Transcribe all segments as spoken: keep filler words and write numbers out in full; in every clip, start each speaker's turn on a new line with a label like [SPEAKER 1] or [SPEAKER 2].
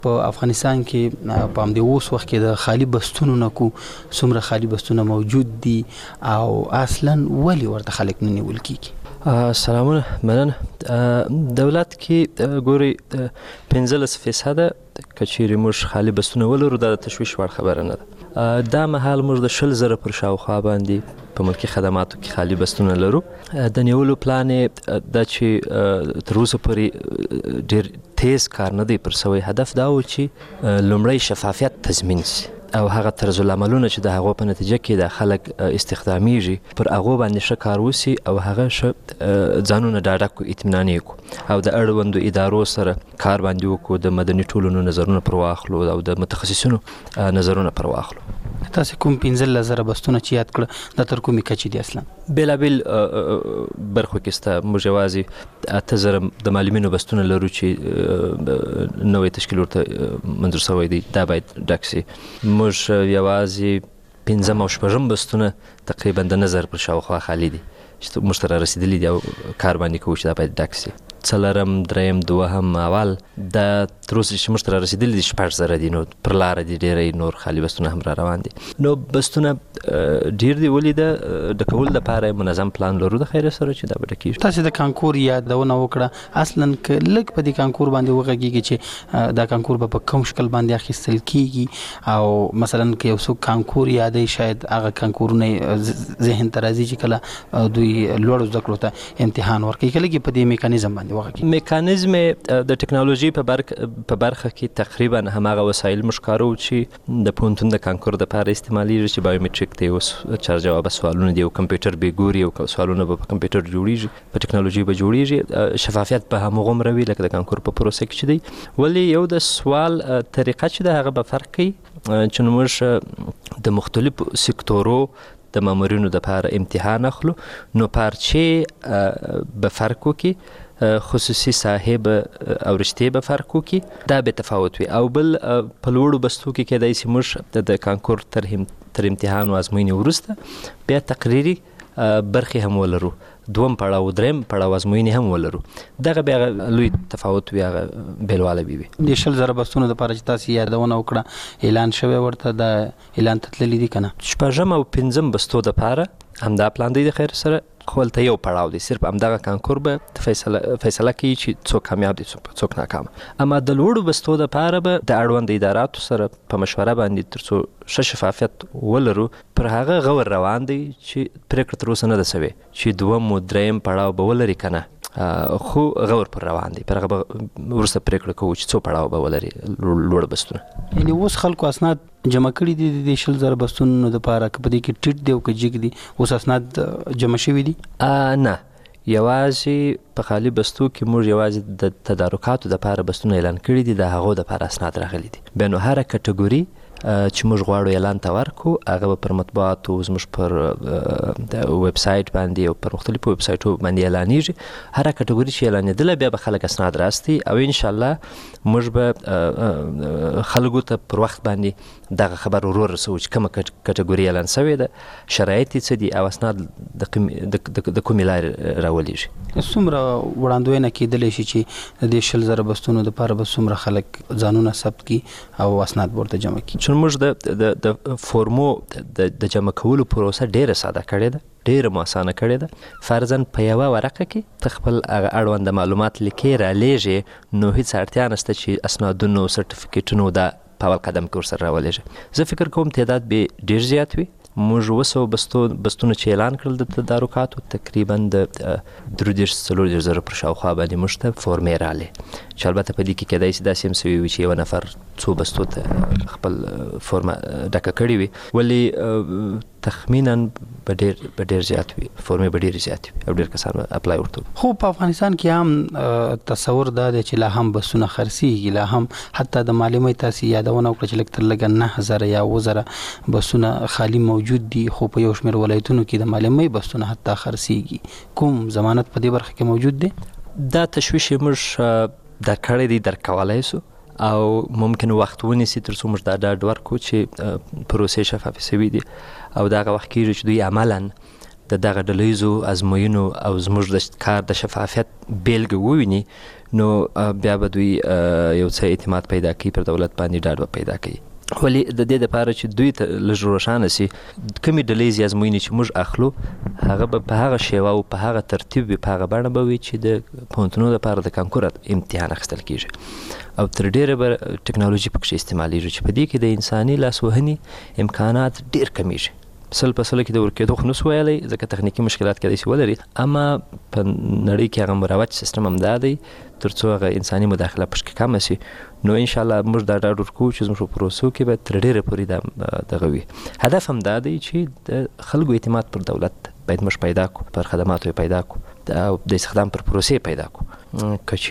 [SPEAKER 1] په افغانستان کې په همدې اوس وخت کې د خالی بستونو نه کو څومره خالی بستونه موجود دي او اصلا ولې ورته خلک نه نیول کیږي؟
[SPEAKER 2] سلامونه، مننه. دولت کې ګوري پنځلس فیصده که چیرې موږ خالي بستونه ولرو دا د تشویش وړ خبره نه ده. دا مهال موږ د شل زره پر شاوخوا باندې په ملکي خدماتو کې خالي بستونه لرو. د نیولو پلان دا چې تر اوسه پورې ډېر تیز کار نه دی پر سوی. هدف دا و چې لومړی شفافیت تضمین شي او هغه طرز العملونه چې د هغو په نتیجه کې د خلک استخدامیږي پر هغو باندې ښه کار وسي او هغه ښه ځانونه ډاډه کړو، اطمینان یې کړو او د اړوندو ادارو سره کار باندې وکړو، د مدني ټولنو نظرونه پر واخلو او د متخصصینو نظرونه پر واخلو.
[SPEAKER 1] تاسو کوم پنځلس زره بستونه چې یاد کړه دا تر کومې کچې دي؟ اصلا
[SPEAKER 2] بېلابېل برخو کې سته. موږ یوازې اته زره د معلمینو بستونه لرو چې نوی تشکیل ورته منظور شوی دی، دا باید ډک سي. موږ یوازې پنځم او شپږم بستونه تقریبا د نظر پر شاوخوا خالي دي چې موږ ته را رسېدلي دي او کار باندې کوو چې دا باید ډک سي. څلرم، دریم، دوهم، اول دا تر اوسه چې موږ ته را رسېدلي دي شپږ زره دي، نو پر لاره دي ډېری نور خالي بستونه هم را روان دي. نو بستونه ډېر دي، ولې د ډکولو لپاره منظم پلان لرو د خیر سره چې دا به ډکېږي.
[SPEAKER 1] تاسې د کانکور یادونه وکړه، اصلا که لږ په دې کانکور باندې وغږېږي چې دا کانکور به په کوم شکل باندې اخیستل کېږي او مثلا که یو څوک کانکور یادوي شاید هغه کانکورونه ذهن ته راځي چې کله دوی لوړو زده کړو ته امتحان ورکوي، که لږ په دې میکانیزم باندې
[SPEAKER 2] میکانیزم د ټکنالوژي په برخه کې تقریبا هماغه وسایل موږ کاروو چې د پوهنتون د کانکور دپاره استعمالیږي چې بایومټریک دی، اوس چار جواب سوالونه دي او کمپیوټر به ګوري او سوالونه به په کمپیوټر جوړیږي، په ټکنالوژي به جوړیږي. شفافیت به همغومره وي لکه د کانکور په پروسه کې چې دی. ولې یو د سوال طریقه چې د هغه به فرق کوي چې موږ د مختلفو سکتورو د مامورینو دپاره امتحان اخلو، نو پارچې به فرق وکړي، خصوصي صاحب او رشتې به فرق وکړي، دا به تفاوت وي. او بل په لوړو بستو کې کیدای شي موږ د کانکور تر تر امتحان او ازموینې وروسته بیا تقریري برخې هم ولرو، دوم پړاو، دریم پړاو ازموینې هم ولرو. دغه بیا لوی تفاوت وي، هغه بېلواله به وي.
[SPEAKER 1] د شل زره بستونو دپاره چې تاسې یادونه وکړه اعلان شوی ورته، د اعلان ته تللي دي که نه؟
[SPEAKER 2] شپږم او پنځم بستو دپاره همدا پلان دی د خیر سره، خو هلته یو پړاو دی، صرف همدغه کانکور به فیصله فیصله کوي چې څوک کامیاب دي څوک ناکامه. اما د لوړو بستو دپاره به د اړوند اداراتو سره په مشوره باندې تر څو ښه شفافیت ولرو پر هغه غور روان دی چې پرېکړه تر اوسه نه ده سوې چې دوم و دریم پړاو به ولري که نه، خو غور پر روان دی. پر هغه به وروسته پرېکړه کوو چې څو پړاو به ولري لوړ بستونه.
[SPEAKER 1] یعنې اوس خلکو اسناد جمع کړي دي د شل زره بستونو دپاره، که په دې کې ټیټ دی او که جګ دي، اوس اسناد جمع شوي دي؟
[SPEAKER 2] نه، یوازې په خالي بستو کې موږ یوازې د تدارکاتو دپاره بستونه اعلان کړي دي، د هغو دپاره اسناد راغلي دي. بیا نو هره کټګوري چې موږ غواړو اعلان ته ورکړو هغه به پر مطبوعاتو، زموږ پر ویب سایټ باندې او پر مختلفو ویب سایټو باندې اعلانیږي. هره کټګوري چې اعلانېدله بیا به خلک اسناد راستي او انشاءالله موږ به خلکو ته پر وخت باندې دغه خبر ورو رسوو چې کومه کټګوري اعلان سوې ده، شرایط یې څه دي او اسناد د کومې لارې راولیږي.
[SPEAKER 1] څومره وړاندوینه کېدلی شي چې د دې شل زره بستونو دپاره به څومره خلک ځانونه ثبت کړي او اسناد ورته جمع کړي؟
[SPEAKER 2] چون موږ د فورمو د جمع کولو پروسه ډېره ساده کړې ده، ډېره مو اسانه کړې ده. فرضاً په یوه ورقه کې ته خپل هغه اړونده معلومات لیکې رالیږې، نو هېڅ اړتیا نشته چې اسنادونو سرټیفیکیټونو دا په اول قدم کې ورسره راولیږې. زه فکر کوم تعداد به ډېر زیات وي. موږ اووه سوه بستو بستونه چې اعلان کړل د تدارکاتو تقریبا د درې دېرش څلور دېرش زره پر شاوخوا باندې موږ ته فورمې رالې، چې البته په دې کې کیدای شي داسې هم سوي وي چې یوه نفر څو بستو ته خپل فورمه ډکه کړې وي، ولې تخمینا به ډېر به ډېر زیات وي، فورمې به ډېرې زیات وي او ډېر کسان به اپلای ورته.
[SPEAKER 1] خو په افغانستان کې هم تصور دا دی چې لا هم بسونه خرڅېږي، لا هم حتی د معلمۍ تاسې یادونه وکړه چې لږ تر لږه نه زره یا اووه زره بسونه خالي موجود دي، خو په یو شمېر ولایتونو کې د معلمۍ بسونه حتی خرڅېږي. کوم ضمانت په دې برخه کې موجود دی؟
[SPEAKER 2] دا تشویش یې موږ درکړی دی، درکولی سو او ممکن وخت ونیسي تر څو موږ دا ډاډ ورکړو چې پروسې شفافې سوي دي او د هغه وخت کېږي چې دوی عملا د دغه ډلهیزو ازموینو او زموږ د کار د شفافیت بیلګه وویني نو بیا به دوی یو څه اعتماد پیدا کوي پر دولت باندې ډاډ به پیدا کوي. ولی د دې لپاره چې دوی ته لږ روښانه سي کومې ډلهیزې ازموینې چې موږ اخلو هغه به په هغه شیوه او په هغه ترتیب وي، په هغه بڼه به وي چې د پوهنتونونو لپاره د کانکور امتحان اخیستل کېږي او تر ډېره به ټکنالوژي پکښې استعمالیږي چې په دې کې د انساني لاسوهنې امکانات ډېر کمیږي. سل په سلو کې د ورکېدو خو نسو ویلی ځکه تخنیکي مشکلات کېدای شي ولري، اما په نړۍ کې هغه مروج سیستم همدا دی تر څو هغه انساني مداخله پکښې کمه سي. نو انشاءالله موږ دا ډاډ ورکوو چې زموږ په پروسو کې به تر ډېره پورې دا دغه وي. هدف همدا دی چې د خلکو اعتماد پر دولت باید موږ پیدا کړو، پر خدماتو یې پیدا کړو او د استخدام پر پروسې پیدا کړو. که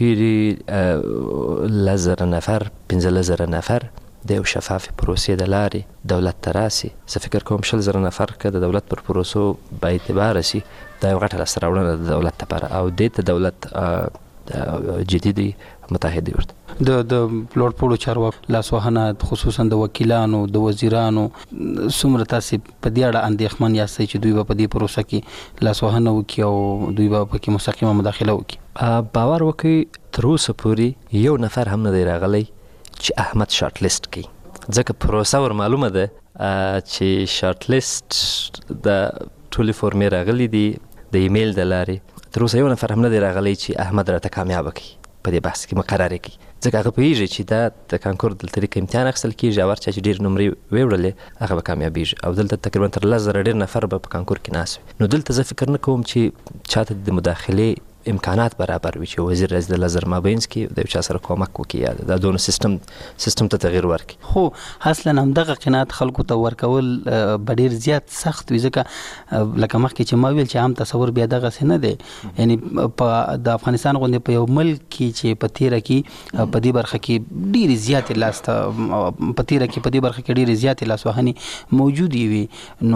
[SPEAKER 2] چیرې لس زره نفر پنځلس زره نفر د یو شفافې پروسې د لارې دولت ته راسي، زه فکر کوم شل زره نفر که د دولت پر پروسو با اعتباره سي دا یو غټه لاسته راوړنه د دولت لپاره او دې ته دولت جدي دی متحد دی ورته.
[SPEAKER 1] د د لوړ پوړو چارواکو لاسوهنه خصوصا د وکیلانو د وزیرانو څومره تاسې په دې اړه اندېښمن یاستئ چې دوی به په دې پروسه کې لاسوهنه وکړي او دوی به پکې مستقیمه مداخله وکړي؟
[SPEAKER 2] باور وکړئ تر اوسه پورې یو نفر هم نه دی راغلی چې احمد شارټ لیست کړي، ځکه پروسه ور معلومه ده چې شارټ لیست د ټولې فورمې راغلي دي د ایمیل د لارې، تر اوسه یو نفر هم نه دی راغلی چې احمد راته کامیابه کړي په دې بحث کې مقرر کړي، ځکه هغه پوهېږي چې دا د کانکور د طریقه امتحان اخیستل کېږي او هر چا چې ډېر نمرې ویوړلې هغه به کامیابېږي او دلته تقریبا تر لس زره ډېر نفر به په کانکور کې ناست وي. نو دلته زه فکر نه کوم چې چاته د مداخلې امکانات برابر وي چې وزیر راځي د لس زره مابینځ کې د یو چا سره کومک وکړي یا دا دونه سیستم سیستم ته تغیر ورکړي.
[SPEAKER 1] خو اصلا همدغه قناعت خلکو ته ورکول به ډېر زیات سخت وي، ځکه لکه مخکې چې ما ویل چې عام تصور بیا دغسې نه دی. یعنی په د افغانستان غوندې په یو ملک کې چې په تیره کې په دې برخه کې ډېرې زیاتې لاسته په تیره کې په دې برخه کې ډېرې زیاتې لاسوهنې موجودې وي،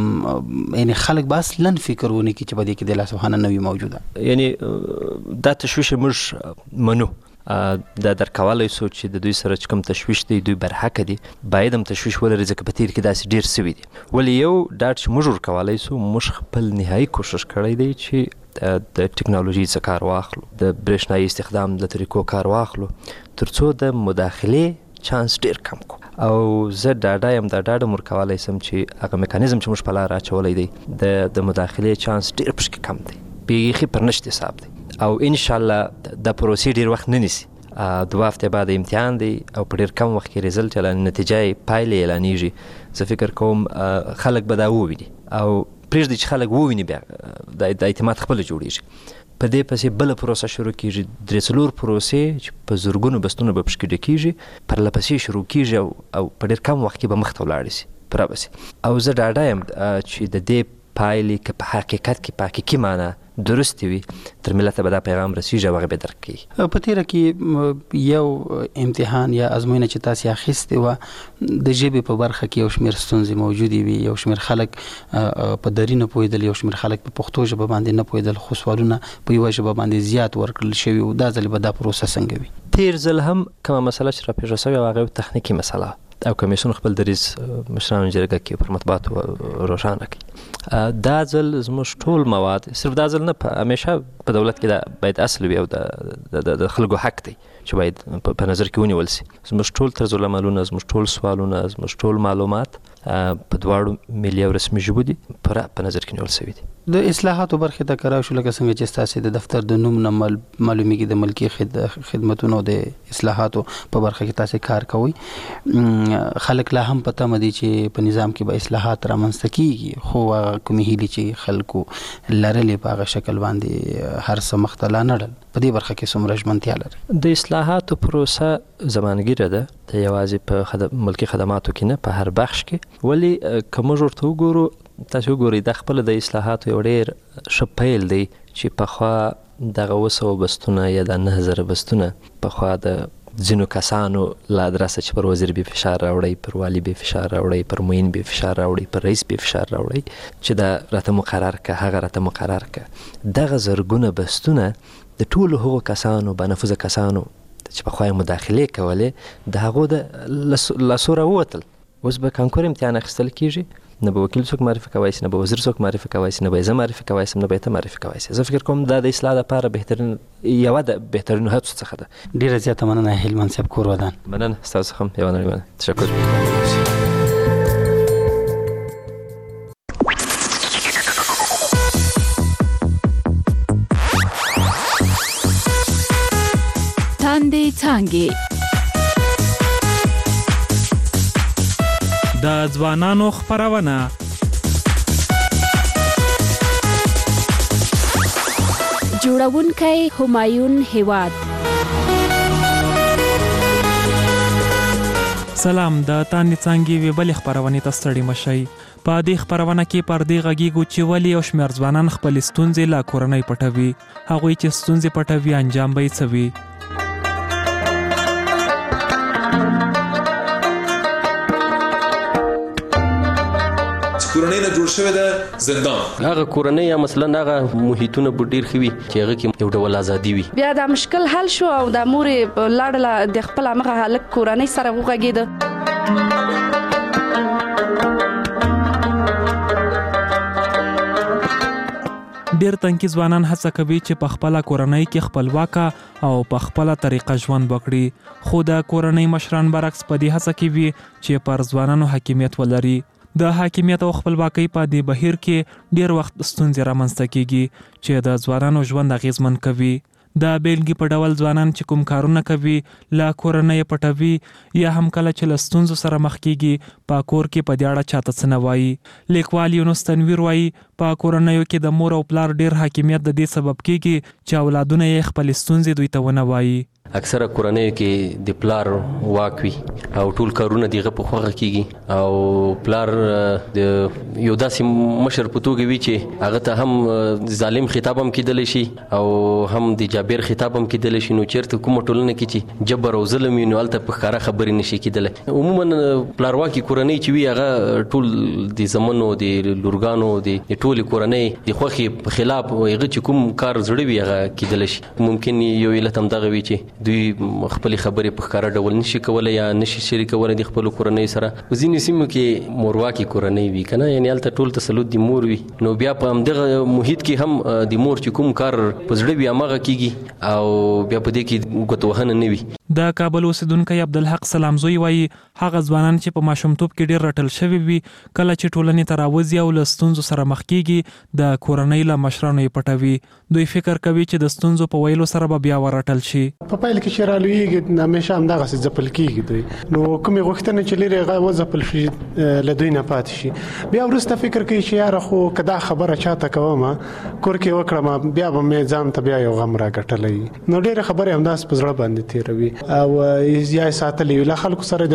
[SPEAKER 1] نو یعنی خلک به اصلا فکر ونه کړي چې په دې کې د لاسوهنه نه وي موجوده.
[SPEAKER 2] یعنی دا تشویش موږ منو، دا درکولی سو چې د دوی سره چې کوم تشویش دی دوی برحقه دي، باید هم تشویش ولري ځکه په تیر کې داسې ډېر سوي دي. ولې یو ډاډ چې موږ ورکولی سو موږ خپل نهایي کوشش کړی دی چې د ټکنالوژي څخه کار واخلو، د برېښنایي استخدام د طریقو کار واخلو تر څو د مداخلې چانس ډېر کم کړو او زه ډاډه یم دا ډاډ هم ورکولی سم چې هغه میکانیزم چې موږ په لاره اچولی دی د د مداخلې چانس ډېر پکښې کم دی، بیخي پر نشت حساب دی او انشاءالله د پروسې ډېر وخت نه نیسي. دوه هفتې بعد امتحان دی او په ډېر کم وخت کې رزلټ اعلان نتیجه یې پایلې اعلانېږي. زه فکر کوم خلک به دا وویني او پرېږدي چې خلک وویني بیا د اعتماد خپله جوړېږي. په دې پسې بله پروسه شروع کېږي، درې څلور پروسې چې په زرګونو بستونه به پکښې ډکېږي پرله پسې شروع کېږي او او په ډېر کم وخت کې به مخ ته ولاړې سي پوره به سي. او زه ډاډه یم چې د دې پایلې که په حقیقت کې په حقیقي معنا درستې وي تر ملت به دا پیغام رسیږي او هغه به درک کوي.
[SPEAKER 1] په تیره کې یو امتحان یا ازموینه چې تاسې اخیستې وه د ژبې په برخه کې یو شمېر ستونزې موجودې وي، یو شمېر خلک په دري نه پوهېدل، یو شمېر خلک په پښتو ژبه باندې نه پوهېدل، خو سوالونه په یوه ژبه باندې زیات ورکړل شوي و. دا ځل به دا پروسه څنګه وي؟
[SPEAKER 2] تیر ځل هم کومه مسله چې راپېښه شوې هغه یو تخنیکي مسله او کمیسیون خپل دریځ مشرانو جرګه کې پر مطبوعاتو روښانه کړي. دا ځل زموږ ټول مواد صرف دا ځل نه، په همیشه په دولت کې دا باید اصل وي او د خلکو حق دی چې باید په نظر کې ونیول سي. زموږ ټول طرز العملونه، زموږ ټول سوالونه، زموږ ټول معلومات په دواړو ملي او رسمي ژبو دي پوره په نظر کې نیول سوي دي.
[SPEAKER 1] د اصلاحاتو برخې ته کراو شو، لکه څنګه چې ستاسې د دفتر د نوم نه معلومیږي د ملکي خدمتونو د اصلاحاتو په برخه کې تاسې کار کوئ. خلک لا هم په تمه دي چې په نظام کې به اصلاحات رامنځته کیږي، خو کومې هیلې چې خلکو لرلې په هغه شکل باندې هر څه مخ ته لا نه ړل. په دې برخه کې څومره ژمنتیا لري؟
[SPEAKER 2] د اصلاحاتو پروسه زمانګیره ده، د یوازې په خدم ملکي خدماتو کې نه، په هر بخش کې. ولې که موږ ورته وګورو تاسو وګورئ دا خپله د اصلاحاتو یو ډېر ښه پیل دی چې پخوا دغه اووه سوه بستونه یا د نهه زره بستونه پخوا د ځینو کسانو له ادرسه چې پر وزیر بې فشار راوړئ، پر والي بې فشار راوړئ، پر معین بې فشار راوړئ، پر رئیس بې فشار راوړئ چې دا راته مقرر که هغه راته مقرر که. دغه زرګونه بستونه د ټولو هغو کسانو با نفوذه کسانو چې پخوا یې مداخلې کولې د هغو د لاسو راووتل. اوس به کانکور امتحان اخیستل کېږي، نه به وکیل څوک معرفي کوای شي، نه به وزیر څوک معرفي کوای شي، نه به زه معرفي کوای شم، نه به ته معرفي کوای شي. زه فکر کوم دا د اصلاح لپاره بهترین یوه د بهترینو هڅو څخه ده.
[SPEAKER 1] ډیره زیاته مننه هلمند صاحب کور ودان.
[SPEAKER 2] مننه ستاسو څخه هم یوه نړۍ مننه. تشکر.
[SPEAKER 3] تاندې څانګې
[SPEAKER 4] د ځوانانو خپرونه
[SPEAKER 3] جوړونکی همایون هیواد.
[SPEAKER 4] سلام، د تاندې څانګې وی بلې خپرونې ته ستړي مشئ. په دې خپرونه کې پر دې غږیږو چې ولې یو شمېر ځوانان خپلې ستونزې له کورنۍ پټوي. هغوی چې ستونزې پټوي انجام به یې څه وي؟
[SPEAKER 5] کورنۍ نه جوړ شوی د زندان
[SPEAKER 6] هغه کورنۍ یا مثلا هغه محیطونه به ډیر ښه وي چې هغه کې یو ډول ازادي وي.
[SPEAKER 7] بیا دا مشکل حل شو او د مور لاړله د خپل هغه هلک کورنۍ سره وغږېده.
[SPEAKER 4] ډیر تنکي ځوانان هڅه کوي چې په خپله کورنۍ کې خپلواکه او په خپله طریقه ژوند وکړي، خو د کورنۍ مشران برعکس په دې هڅه کې وي چې پر ځوانانو حاکمیت ولري. د حاکمیت او خپلواکۍ په دې بهیر کې ډیر وخت ستونزې رامنځته کیږي چې د ځوانانو ژوند اغیزمن کوي. د بیلګې په ډول ځوانان چې کوم کارونه کوي له کورنۍ پټوي یا هم کله چې له ستونزو سره مخ کیږي په کور کې په دې اړه چاته څه نه وایي. لیکوال یونس تنویر وایي په کورنیو کې د مور او پلار ډیر حاکمیت د دې سبب کیږي چې اولادونه یې خپل ستونزې دوی ته ونه وایي.
[SPEAKER 6] اکثره کورنۍ کې د پلار واک وي او ټول کارونه دغه په خوغه کیږي او پلار د یو داسې مشر په توګه وي چې هغه ته هم ظالم خطاب هم کېدلی شي او هم د جابر خطاب هم کېدلی شي. نو چېرته کومه ټولنه کې چې جبر او ظلم وي نو هلته په ښکاره خبرې نشي کېدلی. عموما پلارواکي کورنۍ چې وي هغه ټول د زمنو د لورګانو د ټولې کورنۍ د خوښې په خلاف هغه چې کوم کار زړه وي هغه کېدلی شي. ممکن یو علت هم دغه وي چې دوی خپل خبرې په ښکاره ډول نشي کولای یا نشي شریکولی د خپل کورنۍ سره. په ځینې سیمو کې مورواکي کورنۍ وي کنه، یعنی هلته ټول تسلط د مور وي. نو بیا په همدغه محیط کې هم د مور چې کوم کار په زړه وي هماغه کیږي او بیا په دې کې ګوتوهنه نه وي.
[SPEAKER 4] د کابل اوسیدونکی عبدالحق سلامزوی وایي هغه ځوانان چې په ماشومتوب کې ډیر رټل شوي وي کله چې ټولنې ته راوځي او له ستونزو سره مخ کیږي د کورنۍ له مشرانو یې پټوي. دوی فکر کوي چې د ستونزو په ویلو سره به بیا ورټل شي.
[SPEAKER 8] په پیل کې چې رالویږي همیشه همدغسې ځپل کېږي دوی، نو کومې غوښتنې چې لرې هغه وځپل شي له دوی نه پاتې شي. بیا وروسته فکر کوي چې یاره خو که دا خبره چاته کوم کور کې وکړم بیا به مې ځان ته بیا یو غم راګټلی. نو ډېرې خبرې همداسې په زړه باندې تېروي او یا یې ساتلې وي له خلکو سره